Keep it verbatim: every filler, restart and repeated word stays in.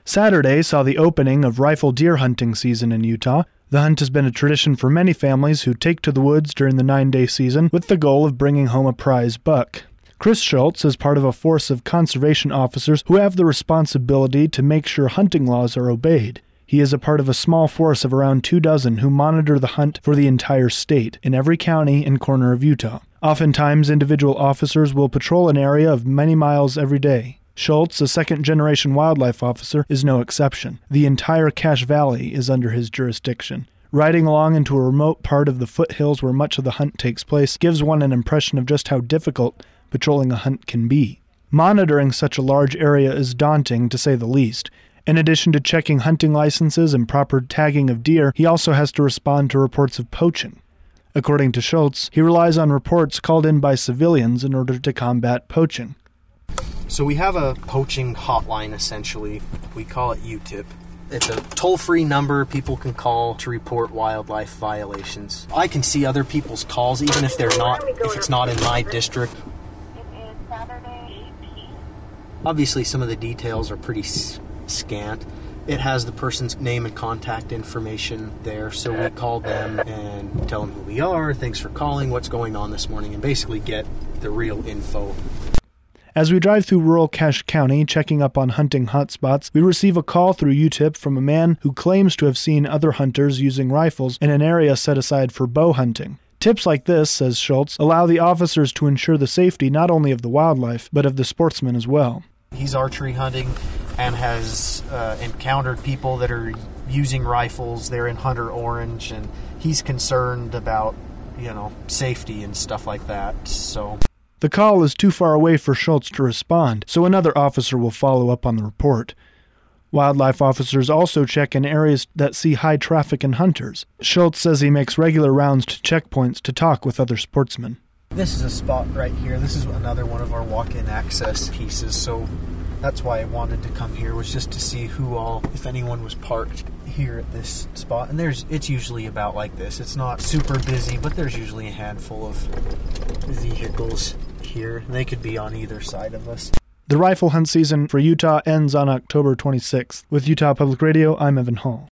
Saturday saw the opening of rifle deer hunting season in Utah. The hunt has been a tradition for many families who take to the woods during the nine-day season with the goal of bringing home a prize buck. Chris Schultz is part of a force of conservation officers who have the responsibility to make sure hunting laws are obeyed. He is a part of a small force of around two dozen who monitor the hunt for the entire state, in every county and corner of Utah. Oftentimes, individual officers will patrol an area of many miles every day. Schultz, a second-generation wildlife officer, is no exception. The entire Cache Valley is under his jurisdiction. Riding along into a remote part of the foothills where much of the hunt takes place gives one an impression of just how difficult patrolling a hunt can be. Monitoring such a large area is daunting, to say the least. In addition to checking hunting licenses and proper tagging of deer, he also has to respond to reports of poaching. According to Schultz, he relies on reports called in by civilians in order to combat poaching. So we have a poaching hotline, essentially. We call it U T I P. It's a toll-free number people can call to report wildlife violations. I can see other people's calls, even if they're not, if it's not in my district. It is Saturday eighteenth. Obviously, some of the details are pretty s- scant. It has the person's name and contact information there, so we call them and tell them who we are, thanks for calling, what's going on this morning, and basically get the real info. As we drive through rural Cache County, checking up on hunting hotspots, we receive a call through U T I P from a man who claims to have seen other hunters using rifles in an area set aside for bow hunting. Tips like this, says Schultz, allow the officers to ensure the safety not only of the wildlife, but of the sportsmen as well. He's archery hunting and has uh, encountered people that are using rifles. They're in Hunter Orange, and he's concerned about, you know, safety and stuff like that, so... The call is too far away for Schultz to respond, so another officer will follow up on the report. Wildlife officers also check in areas that see high traffic and hunters. Schultz says he makes regular rounds to checkpoints to talk with other sportsmen. This is a spot right here. This is another one of our walk-in access pieces, so that's why I wanted to come here, was just to see who all, if anyone was parked here at this spot. And there's, it's usually about like this. It's not super busy, but there's usually a handful of vehicles here. They could be on either side of us. The rifle hunt season for Utah ends on October twenty-sixth. With Utah Public Radio, I'm Evan Hall.